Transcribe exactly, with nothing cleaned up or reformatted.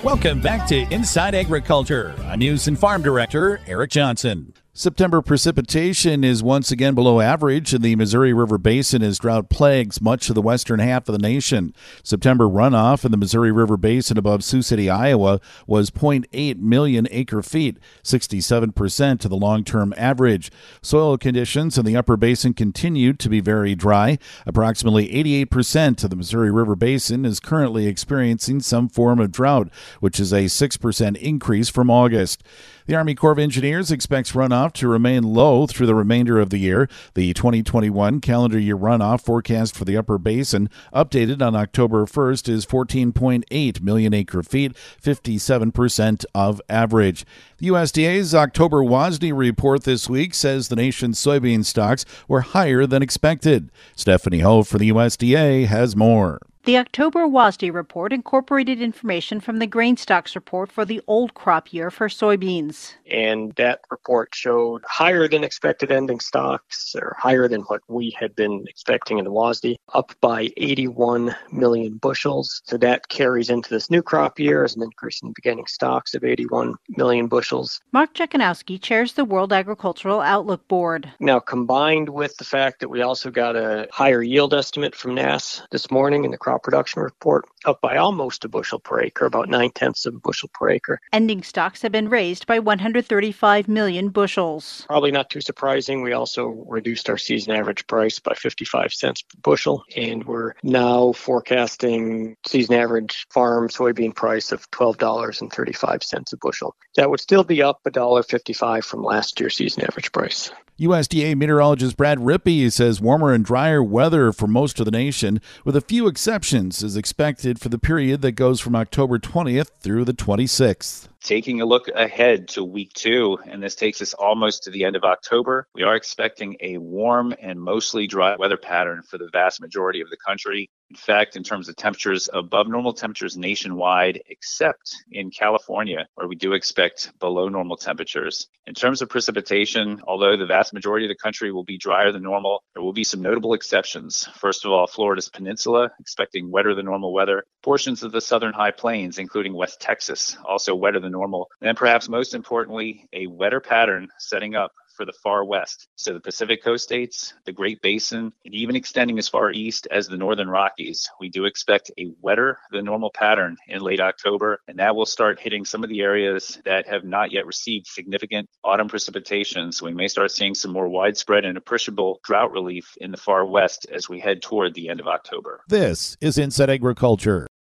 Welcome back to Inside Agriculture. I'm News and Farm Director Eric Johnson. September precipitation is once again below average in the Missouri River Basin as drought plagues much of the western half of the nation. September runoff in the Missouri River Basin above Sioux City, Iowa was zero point eight million acre feet, sixty-seven percent to the long-term average. Soil conditions in the upper basin continued to be very dry. Approximately eighty-eight percent of the Missouri River Basin is currently experiencing some form of drought, which is a six percent increase from August. The Army Corps of Engineers expects runoff to remain low through the remainder of the year. The twenty twenty-one calendar year runoff forecast for the upper basin, updated on October first, is fourteen point eight million acre feet, fifty-seven percent of average. The U S D A's October WASDE report this week says the nation's soybean stocks were higher than expected. Stephanie Ho for the U S D A has more. The October WASDE report incorporated information from the grain stocks report for the old crop year for soybeans. And that report showed higher than expected ending stocks, or higher than what we had been expecting in the WASDE, up by eighty-one million bushels. So that carries into this new crop year as an increase in beginning stocks of eighty-one million bushels. Mark Jekanowski chairs the World Agricultural Outlook Board. Now, combined with the fact that we also got a higher yield estimate from N A S this morning in the crop production report, up by almost a bushel per acre, about nine-tenths of a bushel per acre. Ending stocks have been raised by one hundred thirty-five million bushels. Probably not too surprising. We also reduced our season average price by fifty-five cents per bushel, and we're now forecasting season average farm soybean price of twelve dollars and thirty-five cents a bushel. That would still be up one dollar fifty-five from last year's season average price. U S D A meteorologist Brad Rippey says warmer and drier weather for most of the nation, with a few exceptions, is expected for the period that goes from October twentieth through the twenty-sixth. Taking a look ahead to week two, and this takes us almost to the end of October, we are expecting a warm and mostly dry weather pattern for the vast majority of the country. In fact, in terms of temperatures, above normal temperatures nationwide, except in California, where we do expect below normal temperatures. In terms of precipitation, although the vast majority of the country will be drier than normal, there will be some notable exceptions. First of all, Florida's peninsula, expecting wetter than normal weather. Portions of the southern high plains, including West Texas, also wetter than normal. And perhaps most importantly, a wetter pattern setting up for the far west. So the Pacific Coast states, the Great Basin, and even extending as far east as the Northern Rockies. We do expect a wetter than normal pattern in late October, and that will start hitting some of the areas that have not yet received significant autumn precipitation. So we may start seeing some more widespread and appreciable drought relief in the far west as we head toward the end of October. This is Inside Agriculture.